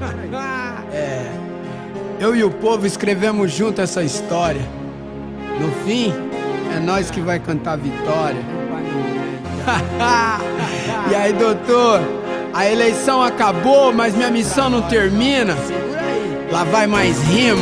Eu e o povo escrevemos junto essa história. No fim, é nós que vai cantar vitória. E aí, doutor? A eleição acabou, mas minha missão não termina. Lá vai mais rima.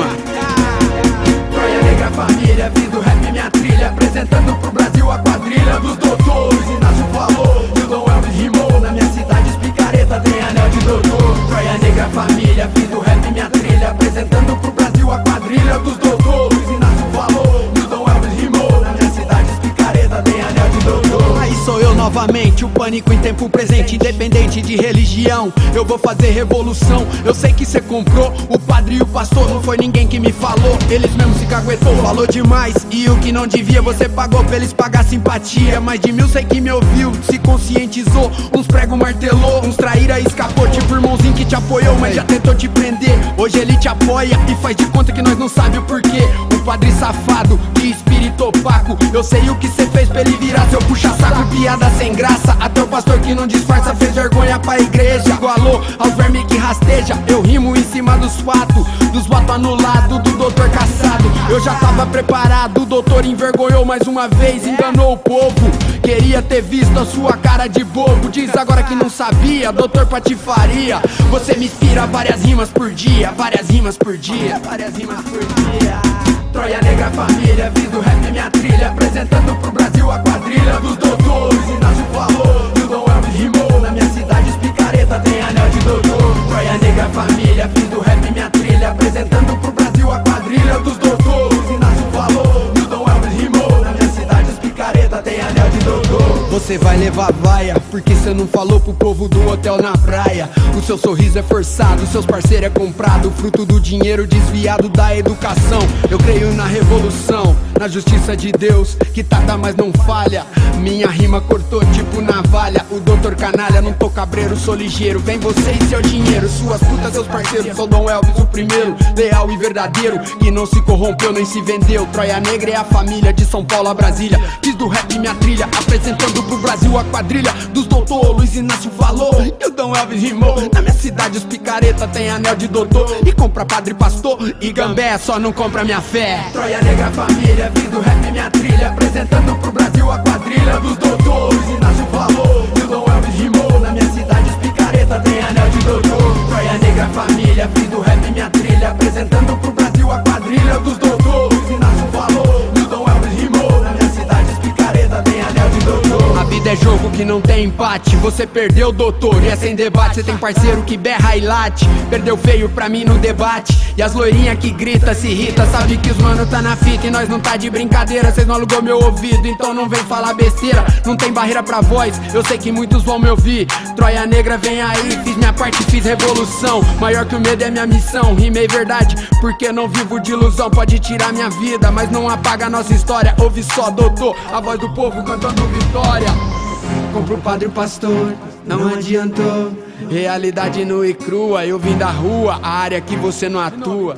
Troia Negra, família, fiz do rap minha trilha, apresentando pro Brasil a quadrilha dos doutores. Inácio falou, e o Dom Elvis rimou. Na minha cidade, os picareta tem anel de doutor. Troia Negra, família, fiz do rap minha trilha, apresentando pro Brasil a quadrilha dos doutores. Inácio falou, e o Dom Elvis rimou. Na minha cidade, os picareta tem anel de doutor. Aí sou eu novamente, o pânico em tempo presente, independente de religião. Eu vou fazer revolução. Eu sei que cê comprou o padre e o pastor, não foi ninguém que me falou. Eles mesmos se caguetou, falou demais. E o que não devia você pagou pra eles pagar simpatia. Mais de 1000 sei que me ouviu, se conscientizou. Uns prego martelou, uns traíra e escapou. Tipo irmãozinho que te apoiou, mas já tentou te prender. Hoje ele te apoia e faz de conta que nós não sabe o porquê. O padre safado, que espírito opaco. Eu sei o que cê fez pra ele virar seu puxa-saco. Piada sem graça, até o pastor que não disfarça fez vergonha pra igreja. Igualou aos vermes que rasteja. Eu rimo em cima dos fatos, dos votos anulados do doutor caçado. Eu já tava preparado, o doutor envergonhou mais uma vez, enganou o povo. Queria ter visto a sua cara de bobo. Diz agora que não sabia, doutor patifaria. Você me inspira várias rimas por dia, várias rimas por dia, várias rimas por dia. Troia Negra, família, fiz do rap minha trilha, apresentando pro Brasil a quadrilha dos doutores. Inácio falou, e o Dom Elvis rimou. Na minha cidade, os picareta tem anel de doutor. Troia Negra, família, fiz do rap minha trilha, apresentando pro Brasil a quadrilha dos doutores. Inácio falou, e o Dom Elvis rimou. Na minha cidade, os picareta tem anel de doutor. Você vai levar vaia, porque cê não falou pro povo do hotel na praia. O seu sorriso é forçado, seus parceiros é comprado, fruto do dinheiro desviado da educação. Eu creio na revolução, na justiça de Deus, que tarda mas não falha. Minha rima cortou tipo navalha. O doutor canalha, não tô cabreiro, sou ligeiro. Vem você e seu dinheiro, suas putas, seus parceiros. Sou Dom Elvis o primeiro, leal e verdadeiro, que não se corrompeu nem se vendeu. Troia Negra é a família, de São Paulo a Brasília. Fiz do rap minha trilha, apresentando pro Brasil a quadrilha dos doutor. Luiz Inácio falou, e o Dom Elvis rimou. Na minha cidade os picareta tem anel de doutor. E compra padre, pastor e gambé, só não compra minha fé. Troia Negra, família, fiz do rap minha trilha, apresentando pro Brasil a quadrilha dos doutores. Inácio falou, e o Dom Elvis rimou. Na minha cidade os picareta tem anel de doutor. Troia Negra, família, fiz do rap minha trilha, apresentando pro Brasil a quadrilha dos doutores. Inácio falou, e o Dom Elvis rimou. Na minha cidade os picareta tem anel de doutor. A vida é jogo que não tem empate. Você perdeu, doutor, e é sem debate. Você tem parceiro que berra e late. Perdeu feio pra mim no debate. E as loirinhas que grita, se irrita. Sabe que os mano tá na fita e nós não tá de brincadeira. Cês não alugou meu ouvido, então não vem falar besteira. Não tem barreira pra voz, eu sei que muitos vão me ouvir. Troia Negra vem aí, fiz minha parte, fiz revolução. Maior que o medo é minha missão, rimei verdade, porque não vivo de ilusão. Pode tirar minha vida, mas não apaga a nossa história. Ouve só, doutor, a voz do povo cantando vitória. Compro o padre e o pastor, não adiantou. Realidade nua e crua, eu vim da rua. A área que você não atua,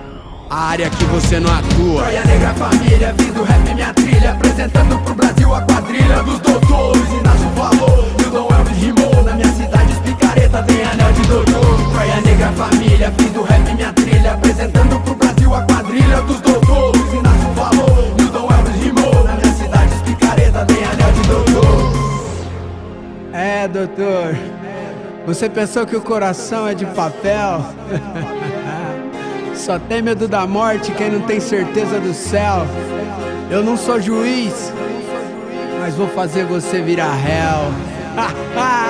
a área que você não atua. Troia Negra, família, fiz do rap minha trilha, apresentando pro Brasil a quadrilha dos doutores. Inácio falou, e o Dom Elvis rimou. Na minha cidade os picareta tem anel de doutor. Troia Negra, família, fiz do rap minha trilha, apresentando pro Brasil a quadrilha dos doutores. Inácio falou, e o Dom Elvis rimou. Na minha cidade os picareta tem anel de doutor. É, doutor, você pensou que o coração é de papel? Só tem medo da morte quem não tem certeza do céu. Eu não sou juiz, mas vou fazer você virar réu.